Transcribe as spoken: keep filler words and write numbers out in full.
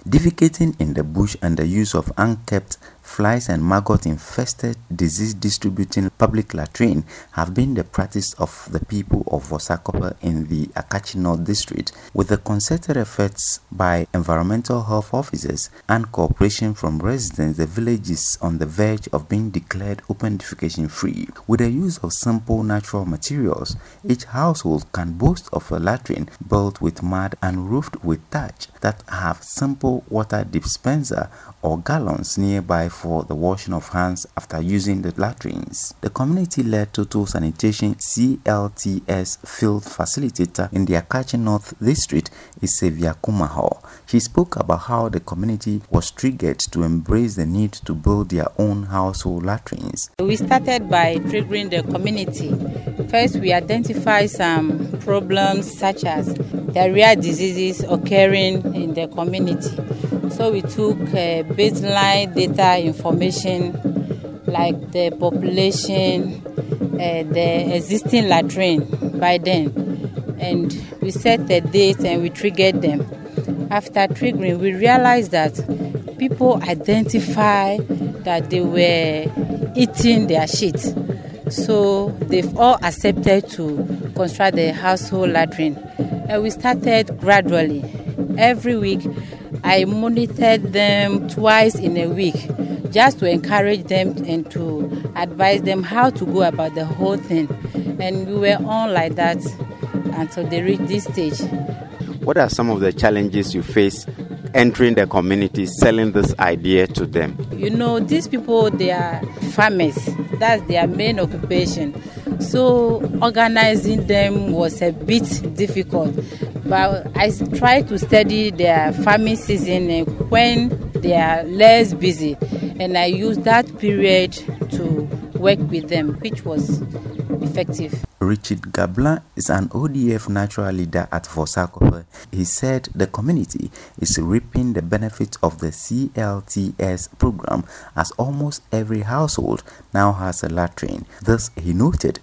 Defecating in the bush and the use of unkept, flies and maggot-infested, disease-distributing public latrine have been the practice of the people of Vosakope in the Akachi North District, with the concerted efforts by environmental health officers and cooperation from residents. The village is on the verge of being declared open defecation free. With the use of simple natural materials, each household can boast of a latrine built with mud and roofed with thatch that have simple water dispenser or gallons nearby for the washing of hands after using the latrines. The community-led Total Sanitation C L T S field facilitator in the Akachi North District is Sevia Kumaho. She spoke about how the community was triggered to embrace the need to build their own household latrines. We started by triggering the community. First, we identified some problems such as diarrhea diseases occurring in the community. So we took uh, baseline data information like the population, uh, the existing latrine by then, and we set the date and we triggered them. After triggering, we realized that people identify that they were eating their shit. So they've all accepted to construct the household latrine. And we started gradually. Every week, I monitored them twice in a week just to encourage them and to advise them how to go about the whole thing. And we were on like that until they reached this stage. What are some of the challenges you face entering the community, selling this idea to them? You know, these people, they are farmers. That's their main occupation. So organizing them was a bit difficult. But I try to study their farming season when they are less busy. And I use that period to work with them, which was effective. Richard Gablan is an O D F natural leader at Vosakope. He said the community is reaping the benefits of the C L T S program as almost every household now has a latrine. Thus, he noted